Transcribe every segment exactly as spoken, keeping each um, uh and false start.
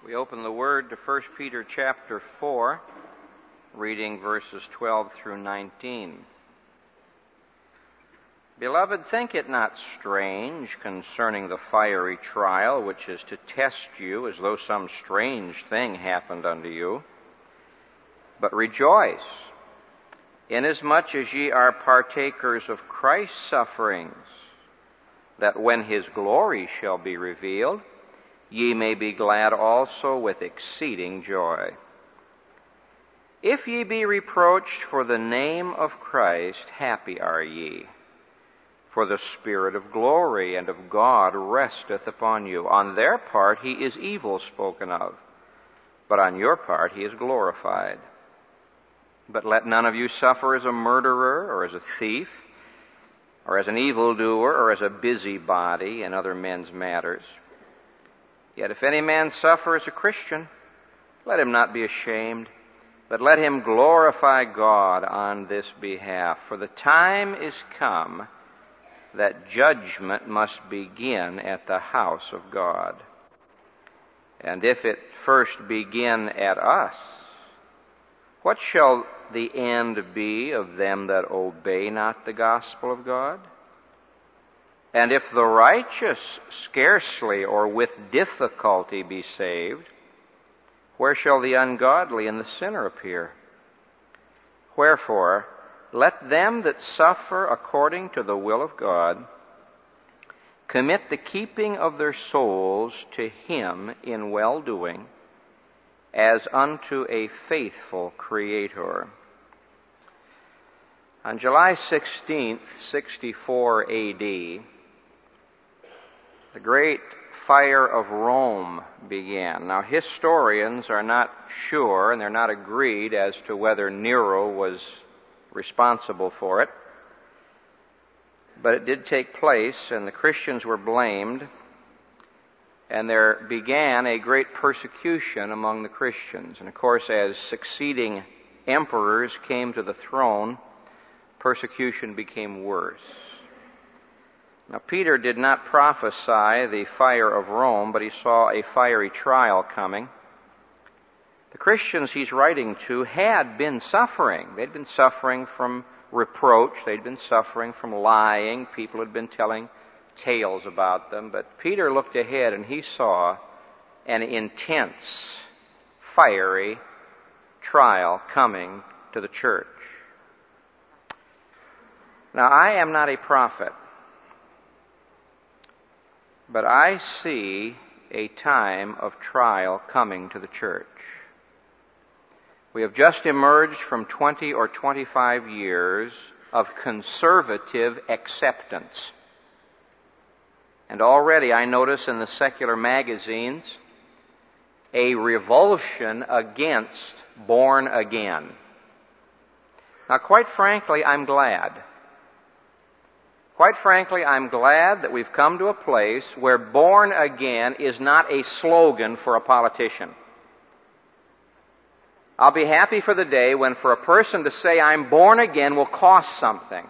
We open the Word to First Peter chapter four, reading verses twelve through nineteen. Beloved, think it not strange concerning the fiery trial which is to test you as though some strange thing happened unto you. But rejoice, inasmuch as ye are partakers of Christ's sufferings, that when his glory shall be revealed, ye may be glad also with exceeding joy. If ye be reproached for the name of Christ, happy are ye. For the Spirit of glory and of God resteth upon you. On their part he is evil spoken of, but on your part he is glorified. But let none of you suffer as a murderer, or as a thief, or as an evildoer, or as a busybody in other men's matters. Yet if any man suffer as a Christian, let him not be ashamed, but let him glorify God on this behalf. For the time is come that judgment must begin at the house of God. And if it first begin at us, what shall the end be of them that obey not the gospel of God? And if the righteous scarcely or with difficulty be saved, where shall the ungodly and the sinner appear? Wherefore, let them that suffer according to the will of God commit the keeping of their souls to him in well-doing, as unto a faithful Creator. On July sixteenth, sixty-four A D, the great fire of Rome began. Now, historians are not sure, and they're not agreed as to whether Nero was responsible for it. But it did take place, and the Christians were blamed, and there began a great persecution among the Christians. And of course, as succeeding emperors came to the throne, persecution became worse. Now, Peter did not prophesy the fire of Rome, but he saw a fiery trial coming. The Christians he's writing to had been suffering. They'd been suffering from reproach. They'd been suffering from lying. People had been telling tales about them. But Peter looked ahead and he saw an intense, fiery trial coming to the church. Now, I am not a prophet, but I see a time of trial coming to the church. We have just emerged from twenty or twenty-five years of conservative acceptance. And already I notice in the secular magazines a revulsion against born again. Now, quite frankly, I'm glad. Quite frankly, I'm glad that we've come to a place where born again is not a slogan for a politician. I'll be happy for the day when for a person to say I'm born again will cost something.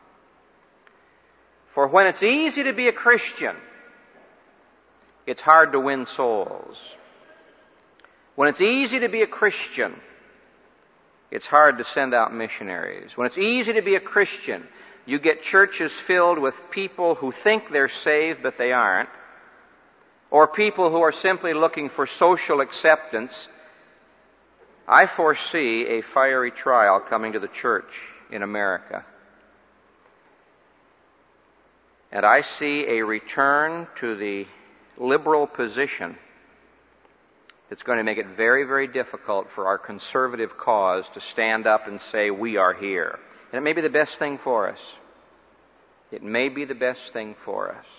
For when it's easy to be a Christian, it's hard to win souls. When it's easy to be a Christian, it's hard to send out missionaries. When it's easy to be a Christian, you get churches filled with people who think they're saved, but they aren't, or people who are simply looking for social acceptance. I foresee a fiery trial coming to the church in America. And I see a return to the liberal position that's going to make it very, very difficult for our conservative cause to stand up and say, we are here. And it may be the best thing for us. It may be the best thing for us.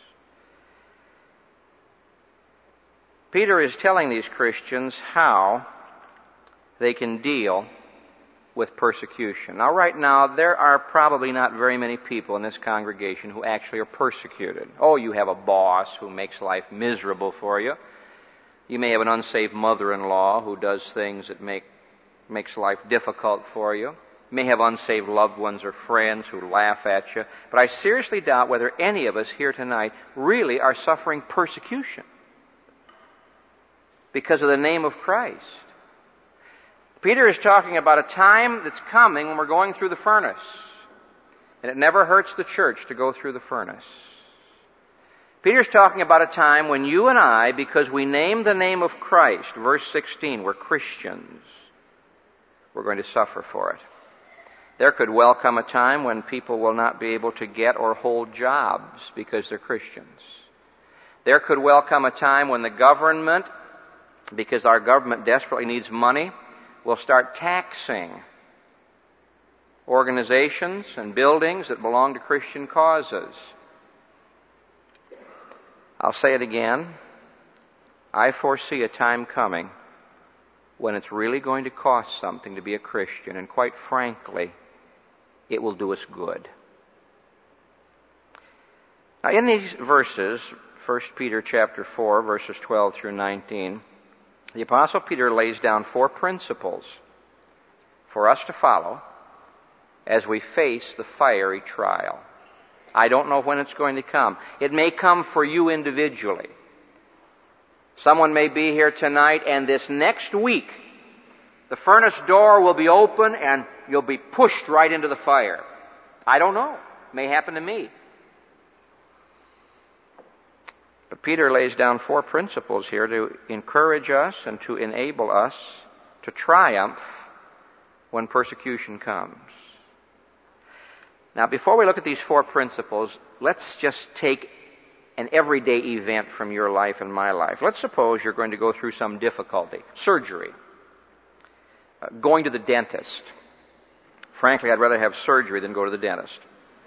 Peter is telling these Christians how they can deal with persecution. Now, right now, there are probably not very many people in this congregation who actually are persecuted. Oh, you have a boss who makes life miserable for you. You may have an unsaved mother-in-law who does things that make makes life difficult for you. You may have unsaved loved ones or friends who laugh at you. But I seriously doubt whether any of us here tonight really are suffering persecution. because of the name of Christ. Peter is talking about a time that's coming when we're going through the furnace. And it never hurts the church to go through the furnace. Peter's talking about a time when you and I, because we name the name of Christ, verse sixteen, we're Christians, we're going to suffer for it. There could well come a time when people will not be able to get or hold jobs because they're Christians. There could well come a time when the government, because our government desperately needs money, will start taxing organizations and buildings that belong to Christian causes. I'll say it again. I foresee a time coming when it's really going to cost something to be a Christian, and quite frankly, it will do us good. Now, in these verses, First Peter chapter four, verses twelve through nineteen, the Apostle Peter lays down four principles for us to follow as we face the fiery trial. I don't know when it's going to come. It may come for you individually. Someone may be here tonight, and this next week, the furnace door will be open and you'll be pushed right into the fire. I don't know. It may happen to me. But Peter lays down four principles here to encourage us and to enable us to triumph when persecution comes. Now, before we look at these four principles, let's just take an everyday event from your life and my life. Let's suppose you're going to go through some difficulty. Surgery. Uh, going to the dentist. Frankly, I'd rather have surgery than go to the dentist.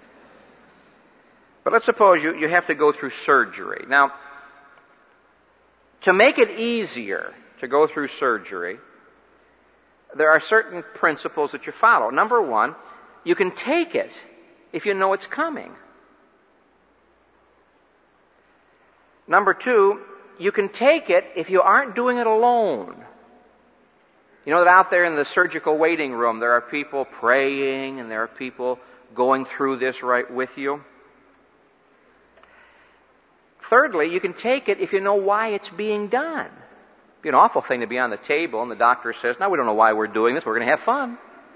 But let's suppose you, you have to go through surgery. Now, to make it easier to go through surgery, there are certain principles that you follow. Number one, you can take it if you know it's coming. Number two, you can take it if you aren't doing it alone. You know that out there in the surgical waiting room, there are people praying and there are people going through this right with you. Thirdly, you can take it if you know why it's being done. It'd be an awful thing to be on the table and the doctor says, "No, we don't know why we're doing this. We're going to have fun."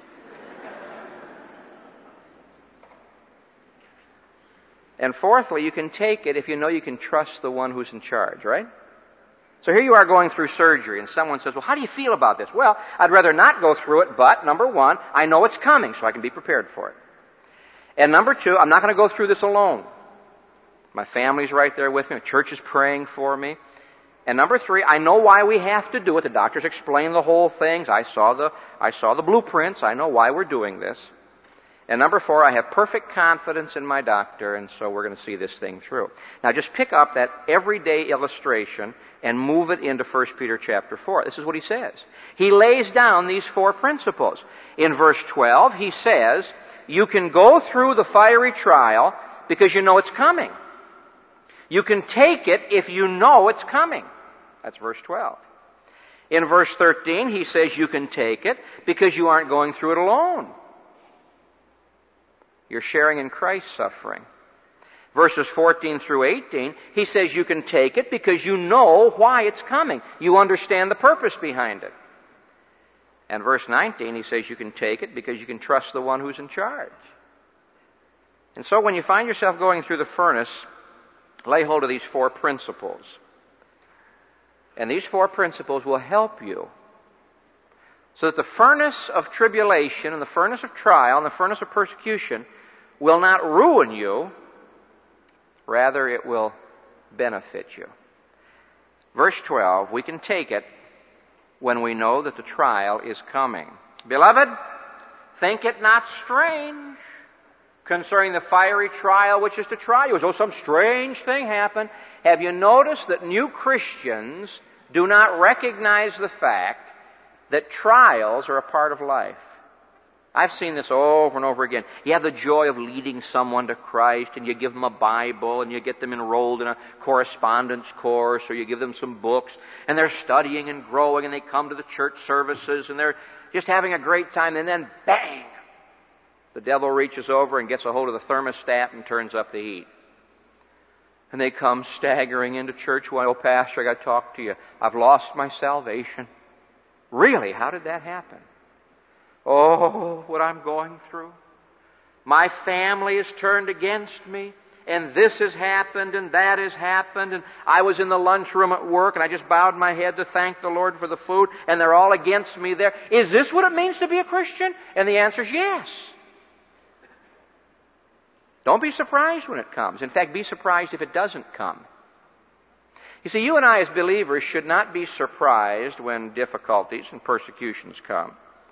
And fourthly, you can take it if you know you can trust the one who's in charge, right? So here you are going through surgery, and someone says, "Well, how do you feel about this?" Well, I'd rather not go through it, but number one, I know it's coming, so I can be prepared for it. And number two, I'm not going to go through this alone. My family's right there with me. The church is praying for me. And number three, I know why we have to do it. The doctors explain the whole things. I saw the, I saw the blueprints. I know why we're doing this. And number four, I have perfect confidence in my doctor, and so we're going to see this thing through. Now just pick up that everyday illustration and move it into First Peter chapter four. This is what he says. He lays down these four principles. In verse twelve, he says, you can go through the fiery trial because you know it's coming. You can take it if you know it's coming. That's verse twelve. In verse thirteen, he says you can take it because you aren't going through it alone. You're sharing in Christ's suffering. Verses fourteen through eighteen, he says you can take it because you know why it's coming. You understand the purpose behind it. And verse nineteen, he says you can take it because you can trust the one who's in charge. And so when you find yourself going through the furnace, lay hold of these four principles. And these four principles will help you so that the furnace of tribulation and the furnace of trial and the furnace of persecution will not ruin you. Rather, it will benefit you. Verse twelve, we can take it when we know that the trial is coming. Beloved, think it not strange concerning the fiery trial which is to try you, as though some strange thing happened. Have you noticed that new Christians do not recognize the fact that trials are a part of life? I've seen this over and over again. You have the joy of leading someone to Christ, and you give them a Bible, and you get them enrolled in a correspondence course, or you give them some books, and they're studying and growing, and they come to the church services, and they're just having a great time, and then bang! The devil reaches over and gets a hold of the thermostat and turns up the heat. And they come staggering into church. Well, oh, Pastor, I got to talk to you. I've lost my salvation. Really? How did that happen? Oh, what I'm going through. My family is turned against me. And this has happened, and that has happened, and I was in the lunchroom at work, and I just bowed my head to thank the Lord for the food, and they're all against me there. Is this what it means to be a Christian? And the answer is yes. Don't be surprised when it comes. In fact, be surprised if it doesn't come. You see, you and I as believers should not be surprised when difficulties and persecutions come.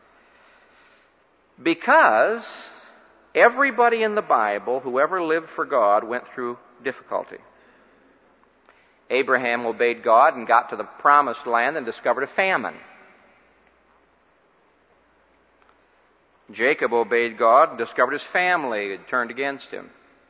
Because everybody in the Bible who ever lived for God went through difficulty. Abraham obeyed God and got to the promised land and discovered a famine. Jacob obeyed God and discovered his family had turned against him.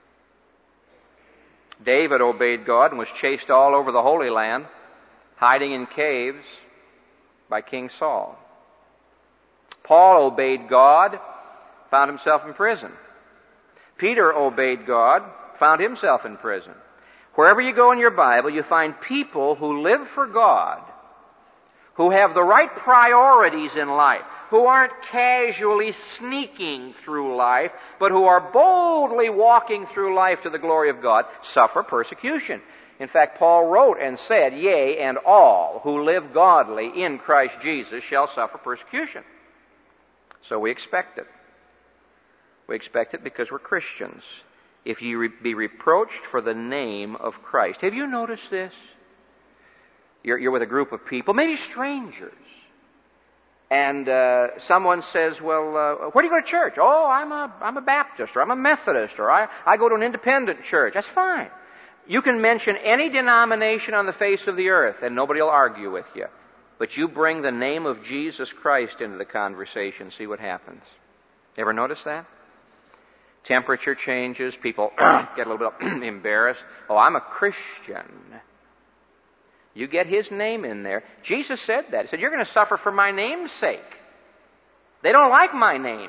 David obeyed God and was chased all over the Holy Land, hiding in caves by King Saul. Paul obeyed God, found himself in prison. Peter obeyed God, found himself in prison. Wherever you go in your Bible, you find people who live for God, who have the right priorities in life, who aren't casually sneaking through life, but who are boldly walking through life to the glory of God, suffer persecution. In fact, Paul wrote and said, "Yea, and all who live godly in Christ Jesus shall suffer persecution." So we expect it. We expect it because we're Christians. If you re- be reproached for the name of Christ. Have you noticed this? You're, you're with a group of people, maybe strangers. And uh, someone says, well, uh, where do you go to church? Oh, I'm a, I'm a Baptist, or I'm a Methodist, or I, I go to an independent church. That's fine. You can mention any denomination on the face of the earth, and nobody will argue with you. But you bring the name of Jesus Christ into the conversation, see what happens. Ever notice that? Temperature changes, people get a little bit embarrassed. Oh, I'm a Christian. You get His name in there. Jesus said that. He said, you're going to suffer for my name's sake. They don't like my name.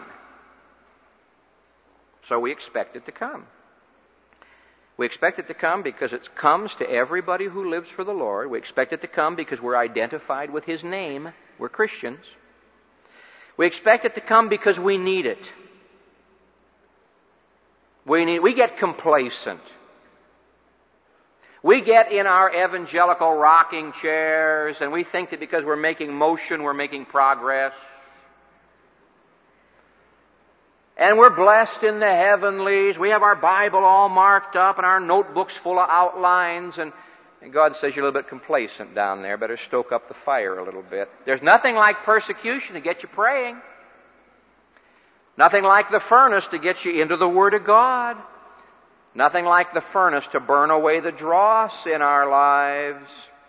So we expect it to come. We expect it to come because it comes to everybody who lives for the Lord. We expect it to come because we're identified with His name. We're Christians. We expect it to come because we need it. We need, we get complacent. We get in our evangelical rocking chairs and we think that because we're making motion, we're making progress. And we're blessed in the heavenlies. We have our Bible all marked up and our notebooks full of outlines. And, and God says you're a little bit complacent down there. Better stoke up the fire a little bit. There's nothing like persecution to get you praying. Nothing like the furnace to get you into the Word of God. Nothing like the furnace to burn away the dross in our lives.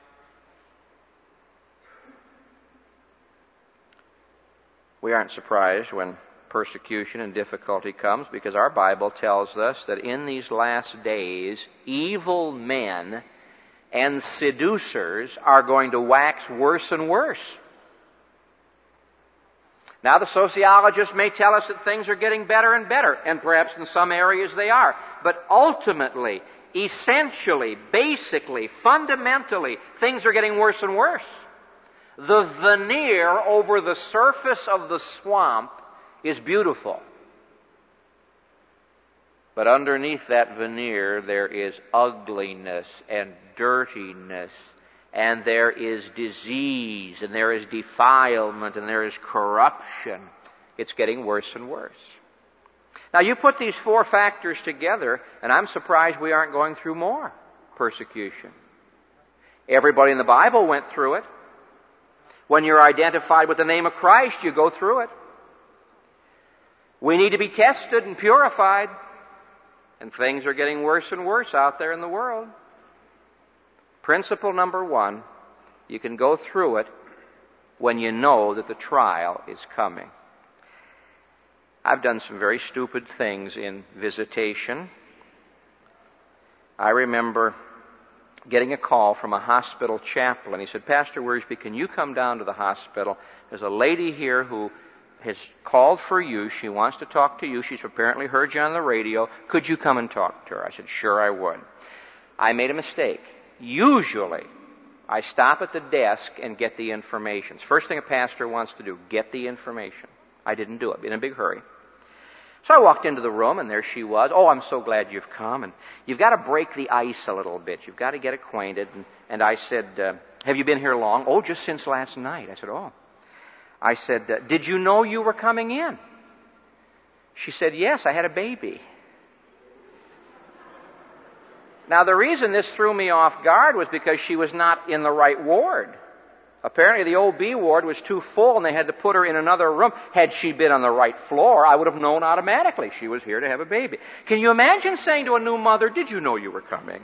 We aren't surprised when persecution and difficulty comes because our Bible tells us that in these last days, evil men and seducers are going to wax worse and worse. Now, the sociologists may tell us that things are getting better and better, and perhaps in some areas they are. But ultimately, essentially, basically, fundamentally, things are getting worse and worse. The veneer over the surface of the swamp is beautiful. But underneath that veneer, there is ugliness and dirtiness. And there is disease, and there is defilement, and there is corruption. It's getting worse and worse. Now, you put these four factors together, and I'm surprised we aren't going through more persecution. Everybody in the Bible went through it. When you're identified with the name of Christ, you go through it. We need to be tested and purified, and things are getting worse and worse out there in the world. Principle number one, you can go through it when you know that the trial is coming. I've done some very stupid things in visitation. I remember getting a call from a hospital chaplain. He said, Pastor Wiersbe, can you come down to the hospital? There's a lady here who has called for you. She wants to talk to you. She's apparently heard you on the radio. Could you come and talk to her? I said, sure I would. I made a mistake. Usually, I stop at the desk and get the information. First thing a pastor wants to do, get the information. I didn't do it, in a big hurry. So I walked into the room, and there she was. Oh, I'm so glad you've come. And you've got to break the ice a little bit. You've got to get acquainted. And, and I said, uh, have you been here long? Oh, just since last night. I said, oh. I said, uh, did you know you were coming in? She said, yes, I had a baby. Now, the reason this threw me off guard was because she was not in the right ward. Apparently, the O B ward was too full, and they had to put her in another room. Had she been on the right floor, I would have known automatically she was here to have a baby. Can you imagine saying to a new mother, did you know you were coming?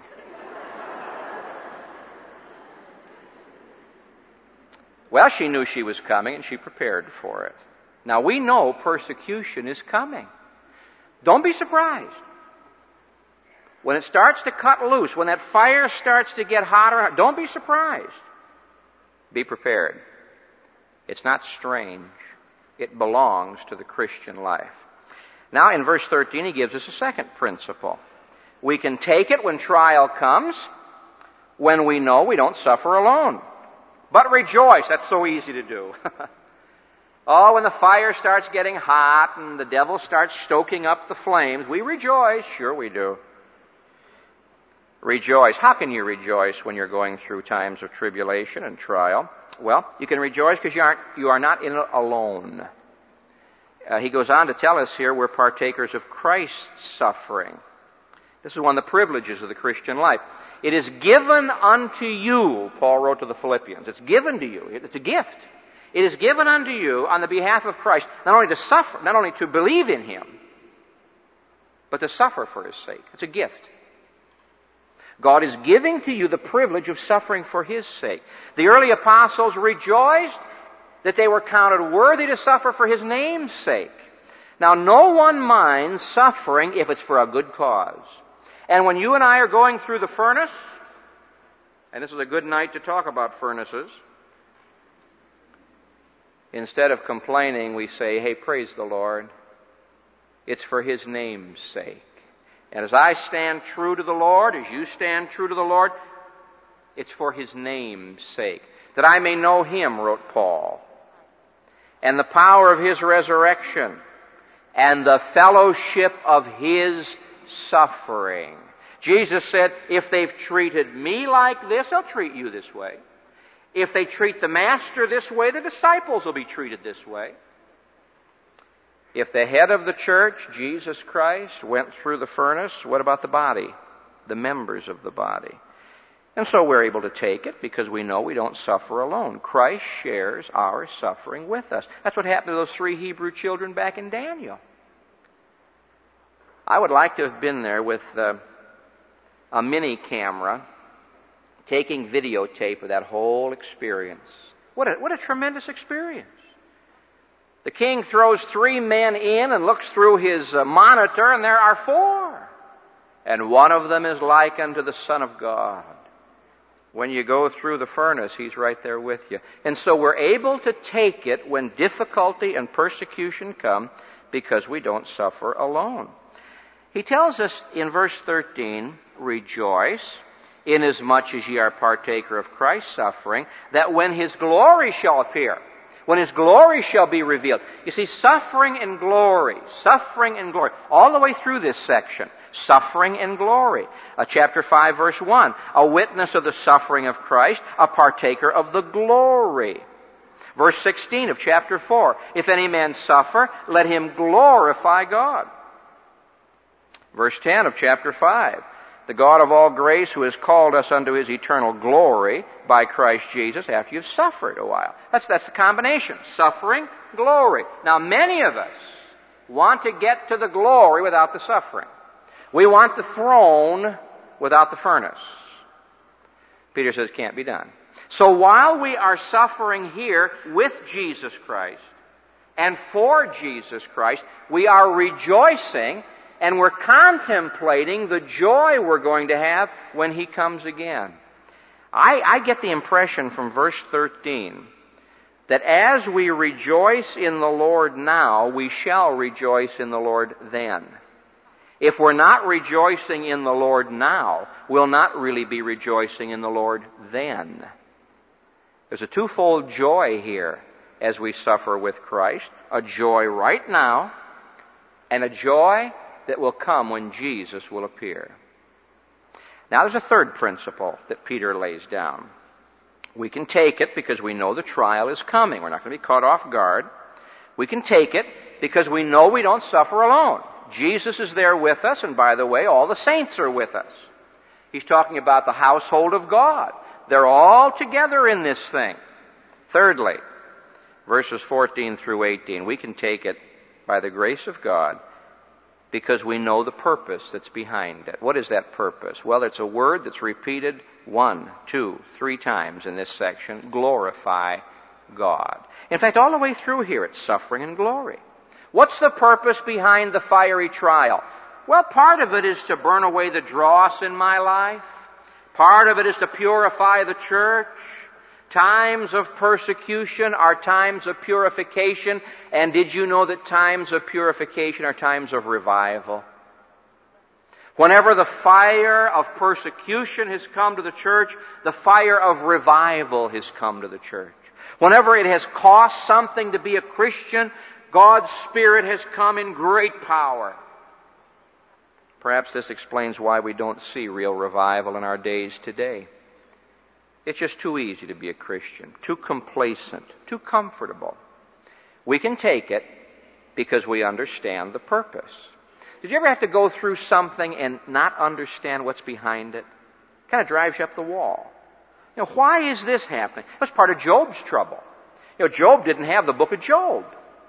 Well, she knew she was coming, and she prepared for it. Now, we know persecution is coming. Don't be surprised. When it starts to cut loose, when that fire starts to get hotter, don't be surprised. Be prepared. It's not strange. It belongs to the Christian life. Now, in verse thirteen, he gives us a second principle. We can take it when trial comes, when we know we don't suffer alone. But rejoice. That's so easy to do. Oh, when the fire starts getting hot and the devil starts stoking up the flames, we rejoice. Sure we do. Rejoice. How can you rejoice when you're going through times of tribulation and trial? Well, you can rejoice because you aren't, you are not in it alone. Uh, he goes on to tell us here we're partakers of Christ's suffering. This is one of the privileges of the Christian life. It is given unto you, Paul wrote to the Philippians. It's given to you. It's a gift. It is given unto you on the behalf of Christ, not only to suffer, not only to believe in Him, but to suffer for His sake. It's a gift. God is giving to you the privilege of suffering for His sake. The early apostles rejoiced that they were counted worthy to suffer for His name's sake. Now, no one minds suffering if it's for a good cause. And when you and I are going through the furnace, and this is a good night to talk about furnaces, instead of complaining, we say, hey, praise the Lord. It's for His name's sake. And as I stand true to the Lord, as you stand true to the Lord, it's for His name's sake. That I may know Him, wrote Paul, and the power of His resurrection, and the fellowship of His suffering. Jesus said, if they've treated me like this, they'll treat you this way. If they treat the Master this way, the disciples will be treated this way. If the head of the church, Jesus Christ, went through the furnace, what about the body? The members of the body. And so we're able to take it because we know we don't suffer alone. Christ shares our suffering with us. That's what happened to those three Hebrew children back in Daniel. I would like to have been there with uh, a mini camera taking videotape of that whole experience. What a, what a tremendous experience. The king throws three men in and looks through his uh, monitor, and there are four. And one of them is like unto the Son of God. When you go through the furnace, He's right there with you. And so we're able to take it when difficulty and persecution come because we don't suffer alone. He tells us in verse thirteen, rejoice, inasmuch as ye are partaker of Christ's suffering, that when His glory shall appear, when His glory shall be revealed. You see, suffering and glory, suffering and glory, all the way through this section, suffering and glory. Uh, chapter five, verse one, a witness of the suffering of Christ, a partaker of the glory. Verse sixteen of chapter four, if any man suffer, let him glorify God. Verse ten of chapter five, the God of all grace who has called us unto His eternal glory by Christ Jesus after you've suffered a while. That's, that's the combination. Suffering, glory. Now, many of us want to get to the glory without the suffering. We want the throne without the furnace. Peter says it can't be done. So while we are suffering here with Jesus Christ and for Jesus Christ, we are rejoicing and we're contemplating the joy we're going to have when He comes again. I, I get the impression from verse thirteen that as we rejoice in the Lord now, we shall rejoice in the Lord then. If we're not rejoicing in the Lord now, we'll not really be rejoicing in the Lord then. There's a twofold joy here as we suffer with Christ. A joy right now, and a joy that will come when Jesus will appear. Now there's a third principle that Peter lays down. We can take it because we know the trial is coming. We're not going to be caught off guard. We can take it because we know we don't suffer alone. Jesus is there with us, and by the way, all the saints are with us. He's talking about the household of God. They're all together in this thing. Thirdly, verses fourteen through eighteen, we can take it by the grace of God because we know the purpose that's behind it. What is that purpose? Well, it's a word that's repeated one, two, three times in this section. Glorify God. In fact, all the way through here, it's suffering and glory. What's the purpose behind the fiery trial? Well, part of it is to burn away the dross in my life. Part of it is to purify the church. Times of persecution are times of purification. And did you know that times of purification are times of revival? Whenever the fire of persecution has come to the church, the fire of revival has come to the church. Whenever it has cost something to be a Christian, God's Spirit has come in great power. Perhaps this explains why we don't see real revival in our days today. It's just too easy to be a Christian, too complacent, too comfortable. We can take it because we understand the purpose. Did you ever have to go through something and not understand what's behind it? It kind of drives you up the wall. You know, why is this happening? That's part of Job's trouble. You know, Job didn't have the book of Job.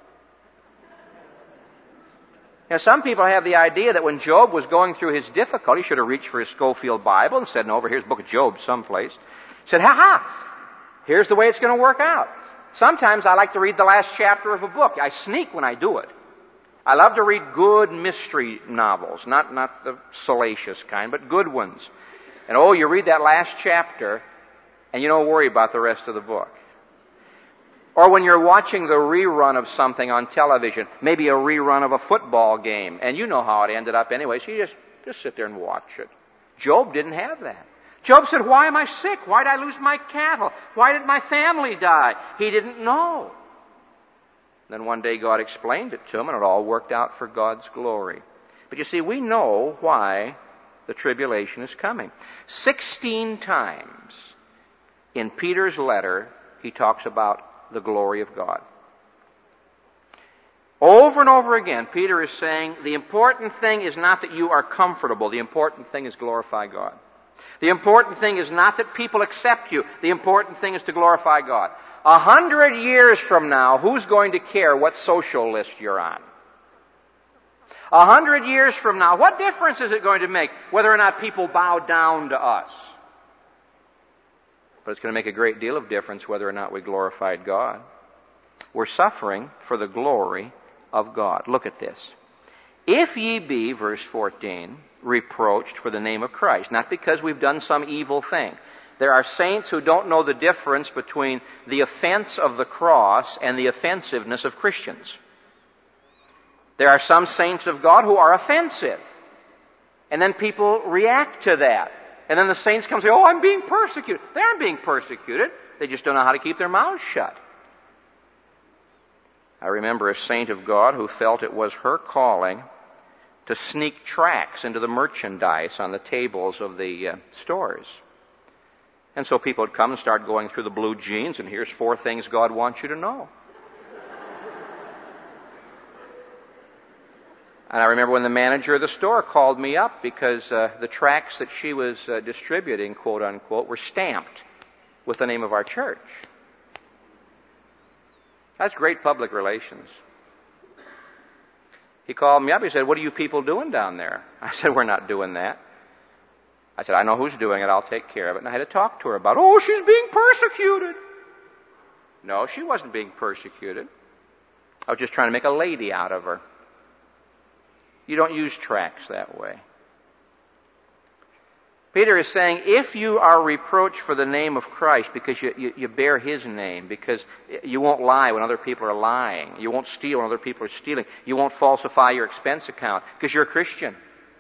Now, some people have the idea that when Job was going through his difficulty, he should have reached for his Schofield Bible and said, no, over here's the book of Job someplace. He said, ha-ha, here's the way it's going to work out. Sometimes I like to read the last chapter of a book. I sneak when I do it. I love to read good mystery novels, not, not the salacious kind, but good ones. And oh, you read that last chapter, and you don't worry about the rest of the book. Or when you're watching the rerun of something on television, maybe a rerun of a football game, and you know how it ended up anyway, so you just, just sit there and watch it. Job didn't have that. Job said, why am I sick? Why did I lose my cattle? Why did my family die? He didn't know. Then one day God explained it to him, and it all worked out for God's glory. But you see, we know why the tribulation is coming. Sixteen times in Peter's letter, he talks about the glory of God. Over and over again, Peter is saying the important thing is not that you are comfortable. The important thing is glorify God. The important thing is not that people accept you. The important thing is to glorify God. A hundred years from now, who's going to care what social list you're on? A hundred years from now, what difference is it going to make whether or not people bow down to us? But it's going to make a great deal of difference whether or not we glorified God. We're suffering for the glory of God. Look at this. If ye be, verse fourteen, reproached for the name of Christ, not because we've done some evil thing. There are saints who don't know the difference between the offense of the cross and the offensiveness of Christians. There are some saints of God who are offensive. And then people react to that. And then the saints come and say, oh, I'm being persecuted. They aren't being persecuted. They just don't know how to keep their mouths shut. I remember a saint of God who felt it was her calling to sneak tracts into the merchandise on the tables of the uh, stores. And so people would come and start going through the blue jeans, and here's four things God wants you to know. And I remember when the manager of the store called me up because uh, the tracts that she was uh, distributing, quote unquote, were stamped with the name of our church. That's great public relations. He called me up. He said, what are you people doing down there? I said, we're not doing that. I said, I know who's doing it. I'll take care of it. And I had to talk to her about, oh, she's being persecuted. No, she wasn't being persecuted. I was just trying to make a lady out of her. You don't use tracts that way. Peter is saying, if you are reproached for the name of Christ because you, you, you bear His name, because you won't lie when other people are lying, you won't steal when other people are stealing, you won't falsify your expense account because you're a Christian,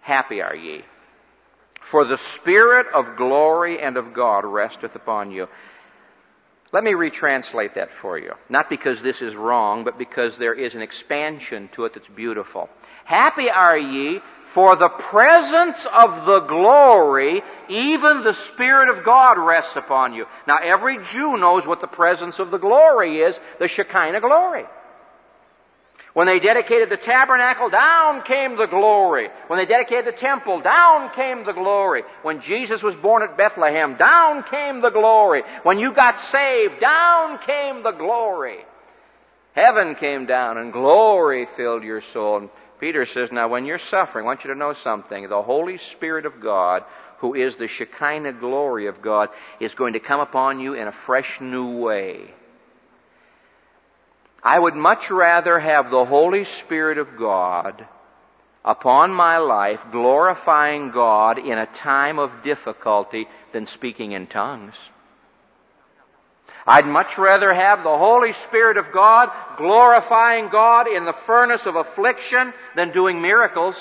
Happy are ye, for the Spirit of glory and of God resteth upon you. Let me retranslate that for you. Not because this is wrong, but because there is an expansion to it that's beautiful. Happy are ye, for the presence of the glory, even the Spirit of God rests upon you. Now every Jew knows what the presence of the glory is, the Shekinah glory. When they dedicated the tabernacle, down came the glory. When they dedicated the temple, down came the glory. When Jesus was born at Bethlehem, down came the glory. When you got saved, down came the glory. Heaven came down and glory filled your soul. And Peter says, now when you're suffering, I want you to know something. The Holy Spirit of God, who is the Shekinah glory of God, is going to come upon you in a fresh new way. I would much rather have the Holy Spirit of God upon my life, glorifying God in a time of difficulty than speaking in tongues. I'd much rather have the Holy Spirit of God glorifying God in the furnace of affliction than doing miracles.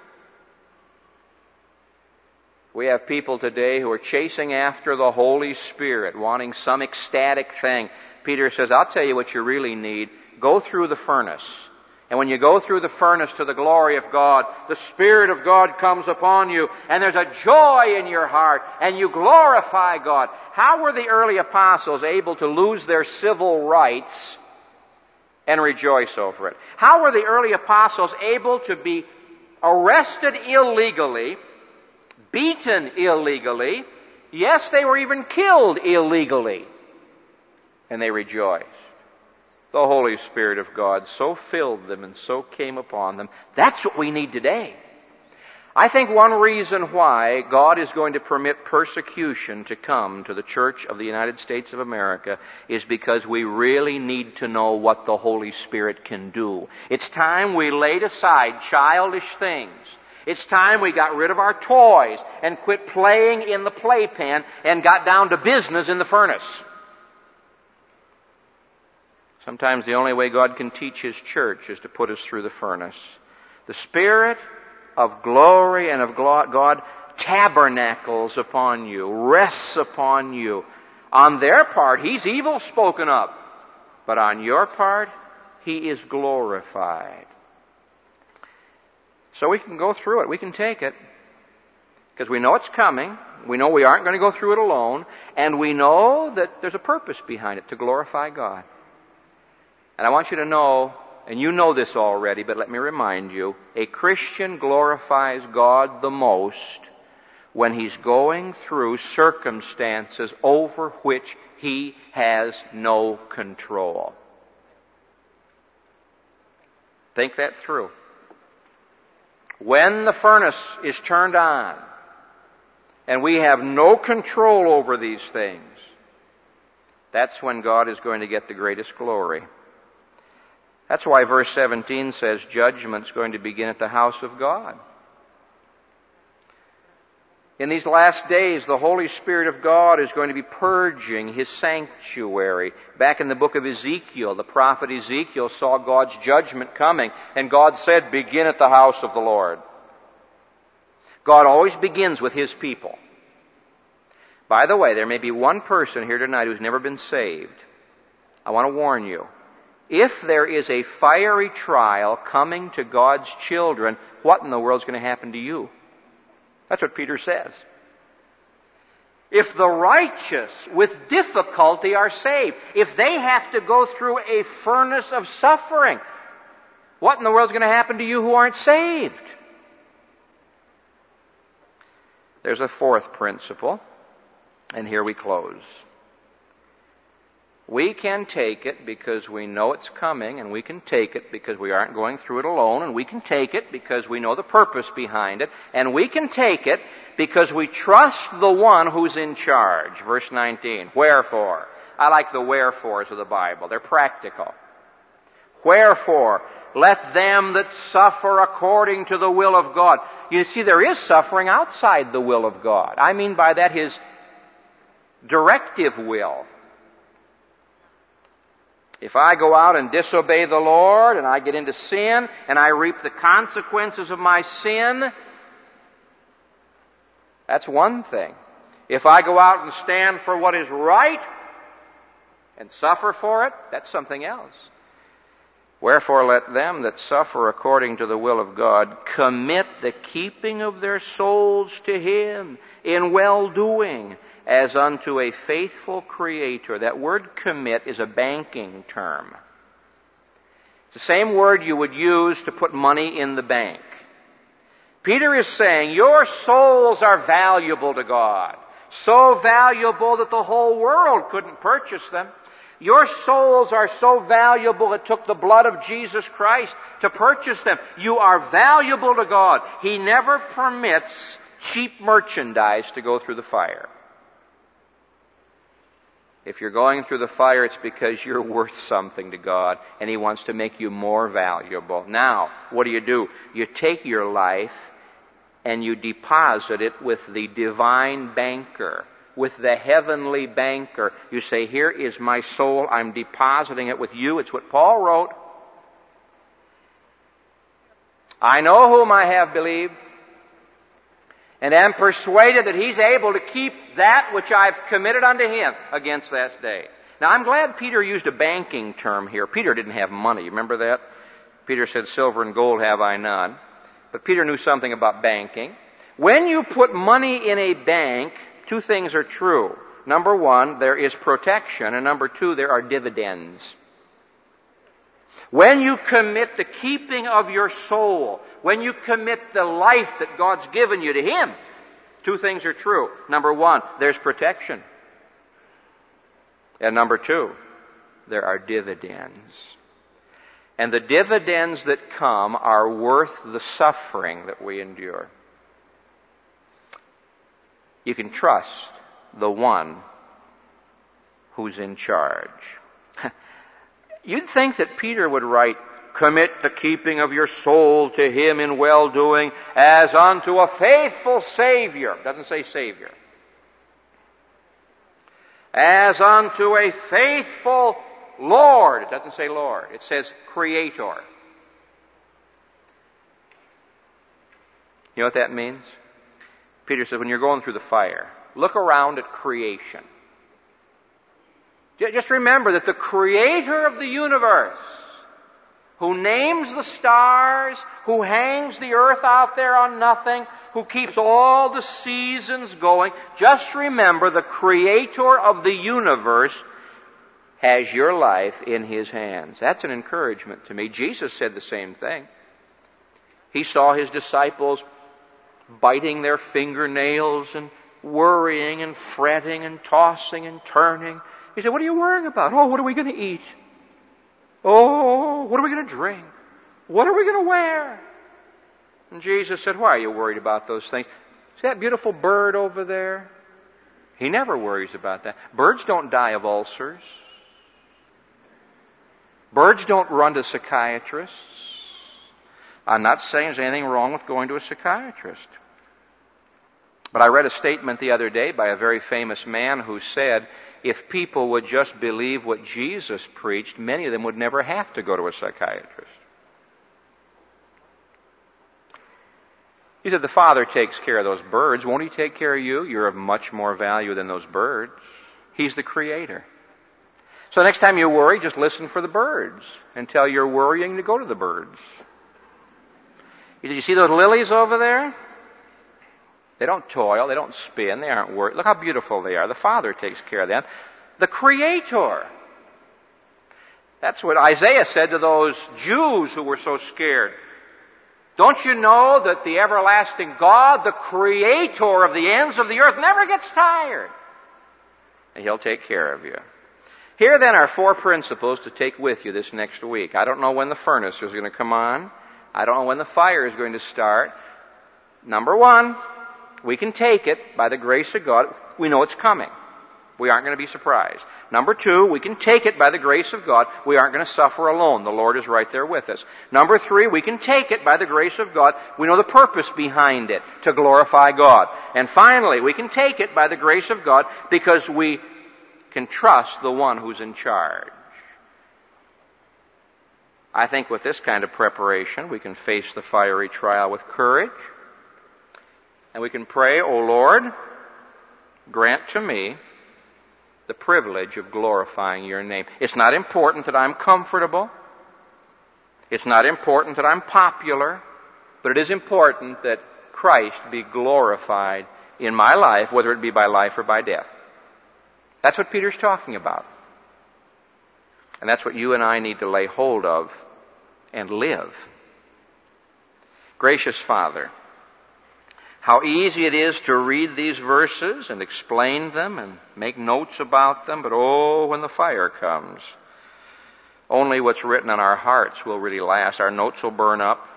We have people today who are chasing after the Holy Spirit, wanting some ecstatic thing. Peter says, I'll tell you what you really need. Go through the furnace. And when you go through the furnace to the glory of God, the Spirit of God comes upon you, and there's a joy in your heart, and you glorify God. How were the early apostles able to lose their civil rights and rejoice over it? How were the early apostles able to be arrested illegally, beaten illegally, yes, they were even killed illegally, and they rejoiced? The Holy Spirit of God so filled them and so came upon them. That's what we need today. I think one reason why God is going to permit persecution to come to the Church of the United States of America is because we really need to know what the Holy Spirit can do. It's time we laid aside childish things. It's time we got rid of our toys and quit playing in the playpen and got down to business in the furnace. Sometimes the only way God can teach His church is to put us through the furnace. The Spirit of glory and of God tabernacles upon you, rests upon you. On their part, He's evil spoken of, but on your part, He is glorified. So we can go through it. We can take it. Because we know it's coming. We know we aren't going to go through it alone. And we know that there's a purpose behind it, to glorify God. And I want you to know, and you know this already, but let me remind you, a Christian glorifies God the most when he's going through circumstances over which he has no control. Think that through. When the furnace is turned on, and we have no control over these things, that's when God is going to get the greatest glory. That's why verse seventeen says judgment's going to begin at the house of God. In these last days, the Holy Spirit of God is going to be purging His sanctuary. Back in the book of Ezekiel, the prophet Ezekiel saw God's judgment coming, and God said, begin at the house of the Lord. God always begins with His people. By the way, there may be one person here tonight who's never been saved. I want to warn you. If there is a fiery trial coming to God's children, what in the world is going to happen to you? That's what Peter says. If the righteous with difficulty are saved, if they have to go through a furnace of suffering, what in the world is going to happen to you who aren't saved? There's a fourth principle, and here we close. We can take it because we know it's coming, and we can take it because we aren't going through it alone, and we can take it because we know the purpose behind it, and we can take it because we trust the one who's in charge. Verse nineteen, wherefore. I like the wherefores of the Bible. They're practical. Wherefore, let them that suffer according to the will of God. You see, there is suffering outside the will of God. I mean by that His directive will. If I go out and disobey the Lord, and I get into sin, and I reap the consequences of my sin, That's one thing. If I go out and stand for what is right and suffer for it, that's something else. Wherefore let them that suffer according to the will of God commit the keeping of their souls to Him in well-doing as unto a faithful Creator. That word commit is a banking term. It's the same word you would use to put money in the bank. Peter is saying your souls are valuable to God. So valuable that the whole world couldn't purchase them. Your souls are so valuable it took the blood of Jesus Christ to purchase them. You are valuable to God. He never permits cheap merchandise to go through the fire. If you're going through the fire, it's because you're worth something to God, and He wants to make you more valuable. Now, what do you do? You take your life and you deposit it with the divine banker, with the heavenly banker. You say, here is my soul, I'm depositing it with you. It's what Paul wrote. I know whom I have believed, and am persuaded that He's able to keep that which I've committed unto Him against that day. Now, I'm glad Peter used a banking term here. Peter didn't have money. Remember that? Peter said, silver and gold have I none. But Peter knew something about banking. When you put money in a bank, two things are true. Number one, there is protection, and number two, there are dividends. When you commit the keeping of your soul, when you commit the life that God's given you to Him, two things are true. Number one, there's protection. And number two, there are dividends. And the dividends that come are worth the suffering that we endure. You can trust the one who's in charge. You'd think that Peter would write, commit the keeping of your soul to Him in well-doing as unto a faithful Savior. It doesn't say Savior. As unto a faithful Lord. It doesn't say Lord. It says Creator. You know what that means? Peter says, when you're going through the fire, look around at creation. Just remember that the Creator of the universe, who names the stars, who hangs the earth out there on nothing, who keeps all the seasons going, just remember the Creator of the universe has your life in His hands. That's an encouragement to me. Jesus said the same thing. He saw His disciples biting their fingernails and worrying and fretting and tossing and turning. He said, what are you worrying about? Oh, what are we going to eat? Oh, what are we going to drink? What are we going to wear? And Jesus said, why are you worried about those things? See that beautiful bird over there? He never worries about that. Birds don't die of ulcers. Birds don't run to psychiatrists. I'm not saying there's anything wrong with going to a psychiatrist. But I read a statement the other day by a very famous man who said, if people would just believe what Jesus preached, many of them would never have to go to a psychiatrist. He said, the Father takes care of those birds. Won't He take care of you? You're of much more value than those birds. He's the Creator. So next time you worry, just listen for the birds and tell your worrying to go to the birds. Did you see those lilies over there? They don't toil, they don't spin, they aren't worried. Look how beautiful they are. The Father takes care of them. The Creator. That's what Isaiah said to those Jews who were so scared. Don't you know that the everlasting God, the Creator of the ends of the earth, never gets tired? And He'll take care of you. Here then are four principles to take with you this next week. I don't know when the furnace is going to come on. I don't know when the fire is going to start. Number one, we can take it by the grace of God. We know it's coming. We aren't going to be surprised. Number two, we can take it by the grace of God. We aren't going to suffer alone. The Lord is right there with us. Number three, we can take it by the grace of God. We know the purpose behind it, to glorify God. And finally, we can take it by the grace of God because we can trust the one who's in charge. I think with this kind of preparation, we can face the fiery trial with courage. And we can pray, O Lord, grant to me the privilege of glorifying your name. It's not important that I'm comfortable. It's not important that I'm popular. But it is important that Christ be glorified in my life, whether it be by life or by death. That's what Peter's talking about. And that's what you and I need to lay hold of and live. Gracious Father, how easy it is to read these verses and explain them and make notes about them, but oh, when the fire comes, only what's written on our hearts will really last. Our notes will burn up.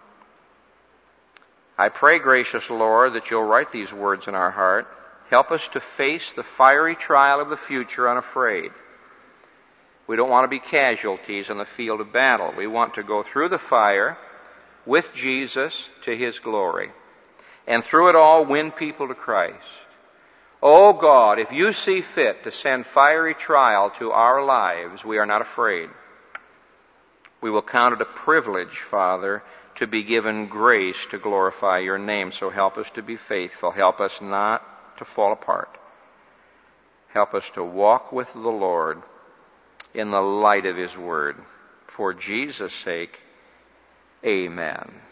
I pray, gracious Lord, that you'll write these words in our heart. Help us to face the fiery trial of the future unafraid. We don't want to be casualties on the field of battle. We want to go through the fire with Jesus to his glory. And through it all, win people to Christ. Oh God, if you see fit to send fiery trial to our lives, we are not afraid. We will count it a privilege, Father, to be given grace to glorify your name. So help us to be faithful. Help us not to fall apart. Help us to walk with the Lord in the light of his word. For Jesus' sake, amen.